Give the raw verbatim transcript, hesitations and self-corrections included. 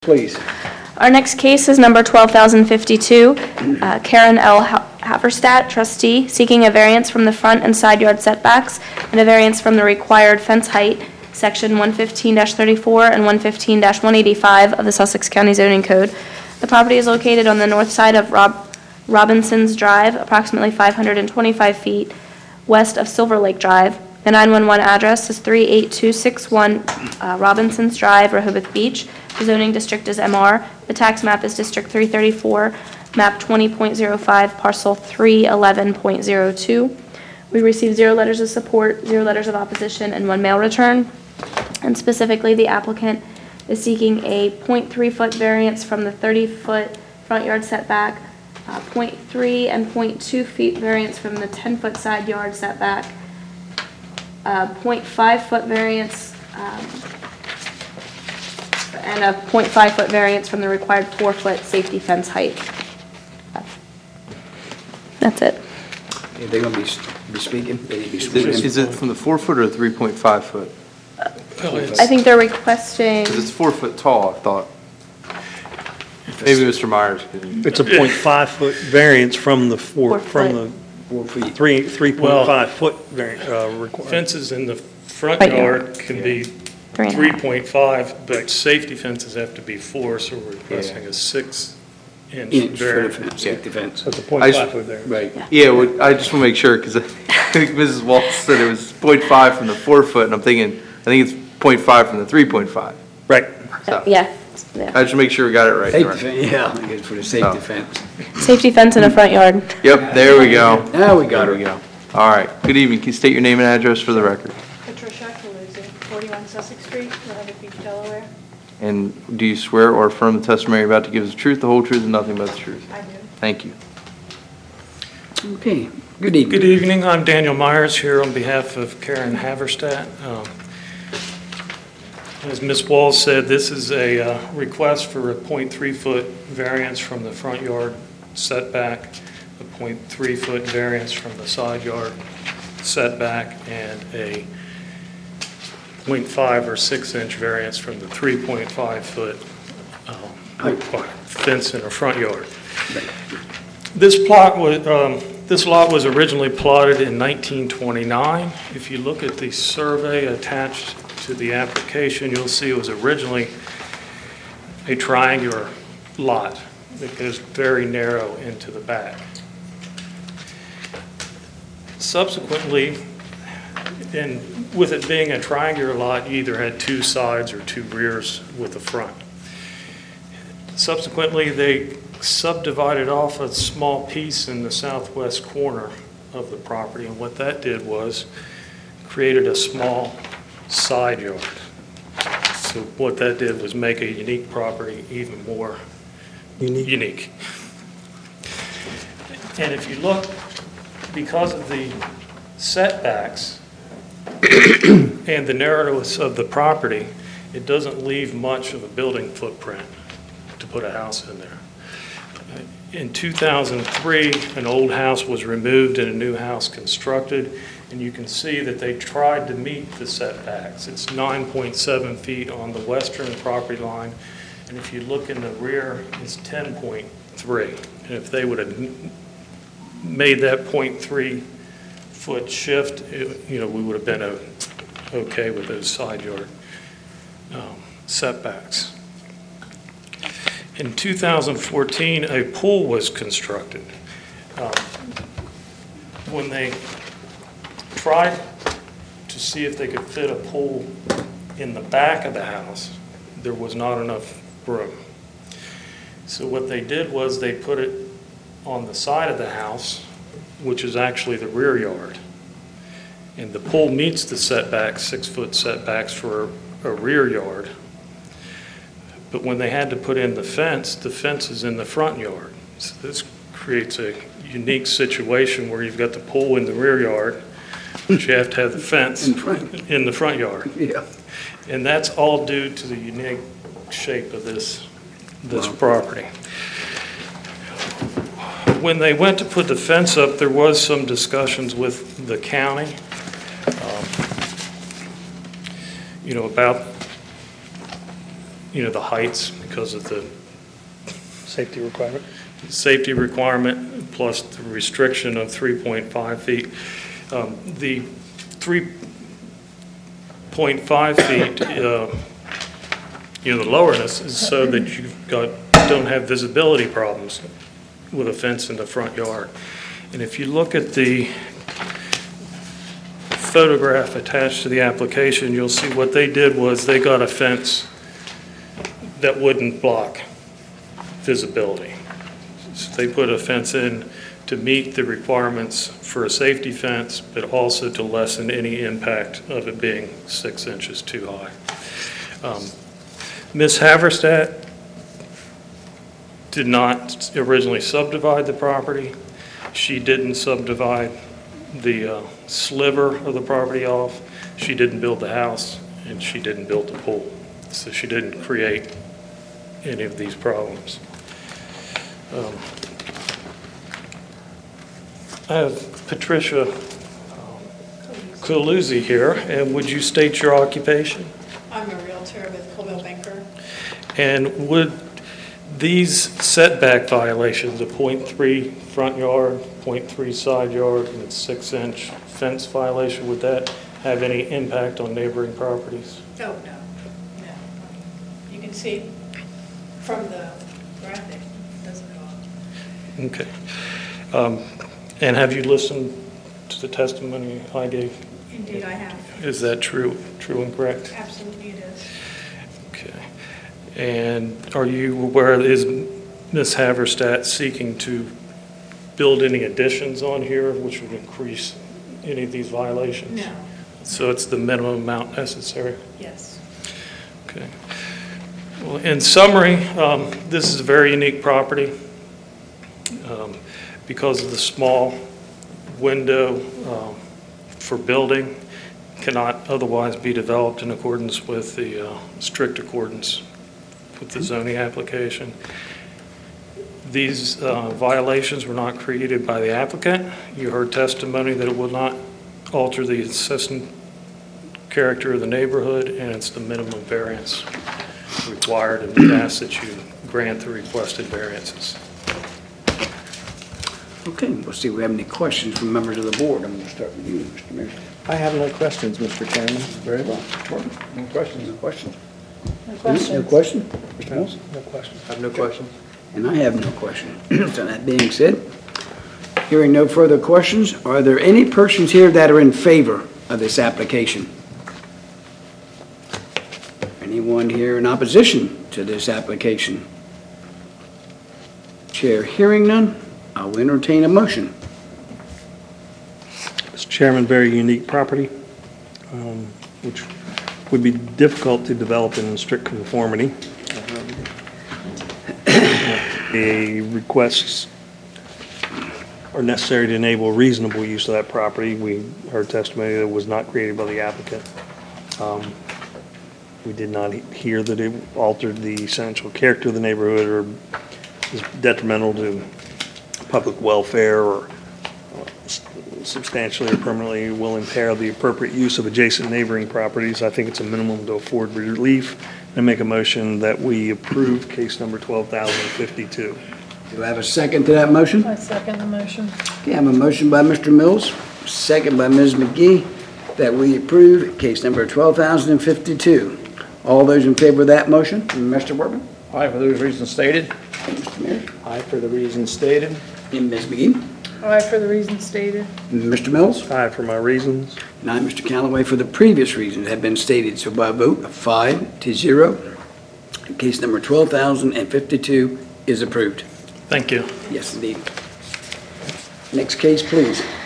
Please. Our next case is number twelve thousand fifty-two. Uh, Karen L. Ha- Haverstadt, trustee, seeking a variance from the front and side yard setbacks and a variance from the required fence height, section one fifteen thirty-four and one fifteen one eighty-five of the Sussex County Zoning Code. The property is located on the north side of Rob- Robinson's Drive, approximately five hundred twenty-five feet west of Silver Lake Drive. The nine one one address is three eight two six one uh, Robinson's Drive, Rehoboth Beach. The zoning district is M R. The tax map is District three thirty-four, map twenty point zero five, parcel three eleven point zero two. We received zero letters of support, zero letters of opposition, and one mail return. And specifically, the applicant is seeking a zero point three foot variance from the thirty foot front yard setback, uh, zero point three and zero point two feet variance from the ten foot side yard setback, uh, zero point five foot variance, um, and a zero point five foot variance from the required four foot safety fence height. That's it. Are they going to be be speaking? They be Is speaking. it, is it from the four foot or three point five foot? I think they're requesting, Because it's four foot tall, I thought. Maybe Mister Myers could. It's a point five foot variance from the four, Four from foot. the Four feet. three, three point five foot variant, uh, requirement. Fences in the front Right here. yard can be Three and a three half. point five, but safety fences have to be four, so we're requesting a six-inch Inch for the variance. fence, safety fence. That's a I point just- five foot variance. Right. Yeah, well, I just want to make sure, because I think Missus Walsh said it was point five from the four foot, and I'm thinking, I think it's point five from the three point five. Right. So, yeah, yeah. I just make sure we got it right. Safety Right. fence, yeah, I guess for the safety Oh. fence. Safety fence in a front yard. Yep, there we go. Now we got There we her. go. All right, good evening. Can you state your name and address for the record? Patricia Calusi, forty-one Sussex Street, Rehoboth Beach, Delaware. And do you swear or affirm the testimony you're about to give is the truth, the whole truth, and nothing but the truth? I do. Thank you. Okay, good evening. Good evening, I'm Daniel Myers here on behalf of Karen Haverstadt. Um, As Miz Walls said, this is a uh, request for a zero point three foot variance from the front yard setback, a zero point three foot variance from the side yard setback, and a zero point five or six inch variance from the three point five foot um, fence in the front yard. This plot was, um, this lot was originally plotted in nineteen twenty-nine. If you look at the survey attached to the application, you'll see it was originally a triangular lot that goes very narrow into the back. Subsequently, and with it being a triangular lot, you either had two sides or two rears with the front. Subsequently, they subdivided off a small piece in the southwest corner of the property, and what that did was created a small side yard. So what that did was make a unique property even more Unique. unique. And if you look, because of the setbacks and the narrowness of the property, it doesn't leave much of a building footprint to put a house in there. In two thousand three, an old house was removed and a new house constructed, and you can see that they tried to meet the setbacks. It's nine point seven feet on the western property line, and if you look in the rear, it's ten point three. And if they would have made that zero point three foot shift, it- you know, we would have been o- okay with those side yard um, setbacks. In two thousand fourteen, a pool was constructed. Um, When they tried to see if they could fit a pool in the back of the house, there was not enough room. So what they did was they put it on the side of the house, which is actually the rear yard. And the pool meets the setbacks, six-foot setbacks for a rear yard. But when they had to put in the fence, the fence is in the front yard. So this creates a unique situation where you've got the pool in the rear yard, but you have to have the fence In front. in the front yard. Yeah. And that's all due to the unique shape of this, this Wow. property. When they went to put the fence up, there was some discussions with the county, um, you know, about you know, the heights because of the Safety requirement? safety requirement plus the restriction of three point five feet. Um, The three point five feet, uh, you know, the lowerness is so that you've got, don't have visibility problems with a fence in the front yard. And if you look at the photograph attached to the application, you'll see what they did was they got a fence that wouldn't block visibility. So they put a fence in to meet the requirements for a safety fence, but also to lessen any impact of it being six inches too high. Um, Miz Haverstadt did not originally subdivide the property. She didn't subdivide the uh, sliver of the property off. She didn't build the house, and she didn't build the pool. So she didn't create any of these problems. Um, I have Patricia Coluzzi here, and would you state your occupation? I'm a realtor with Colville Banker. And would these setback violations, a point three front yard, point three side yard, and six inch fence violation, would that have any impact on neighboring properties? Oh, no, no. You can see from the graphic, it doesn't at all. Okay. Um, And have you listened to the testimony I gave? Indeed, I have. Is that true, true and correct? Absolutely it is. Okay. And are you aware, is Miz Haverstadt seeking to build any additions on here which would increase any of these violations? No, So it's the minimum amount necessary? yes. Okay. Well, in summary, um, this is a very unique property um, because of the small window um, for building cannot otherwise be developed in accordance with the uh, strict accordance with the zoning application. These uh, violations were not created by the applicant. You heard testimony that it will not alter the consistent character of the neighborhood, and it's the minimum variance required, and we ask that you grant the requested variances. Okay, we'll see if we have any questions from members of the board. I'm going to start with you, Mister Mayor. I have no questions, Mister Chairman. Very well. Mister Torben, any questions? No questions? No No questions. question? Mister Mills? No question. I have no questions. And I have no question. So that being said, hearing no further questions, are there any persons here that are in favor of this application? Anyone here in opposition to this application? Chair hearing none, I'll entertain a motion. Mister Chairman, very unique property, um, which would be difficult to develop in strict conformity. The requests are necessary to enable reasonable use of that property. We heard testimony that it was not created by the applicant. Um, We did not hear that it altered the essential character of the neighborhood or is detrimental to public welfare or substantially or permanently will impair the appropriate use of adjacent neighboring properties. I think it's a minimum to afford relief. I make a motion that we approve case number twelve thousand fifty-two. Do I have a second to that motion? I second the motion. Okay, I have a motion by Mister Mills, second by Miz McGee, that we approve case number twelve thousand fifty-two. All those in favor of that motion? Mister Workman? Aye, for those reasons stated. Mister Mayor? Aye, for the reasons stated. And Miz McGee? Aye, for the reasons stated. Mister Mills? Aye, for my reasons. And I, Mister Callaway, for the previous reasons have been stated. So by a vote of five to zero, case number twelve thousand fifty-two is approved. Thank you. Yes, indeed. Next case, please.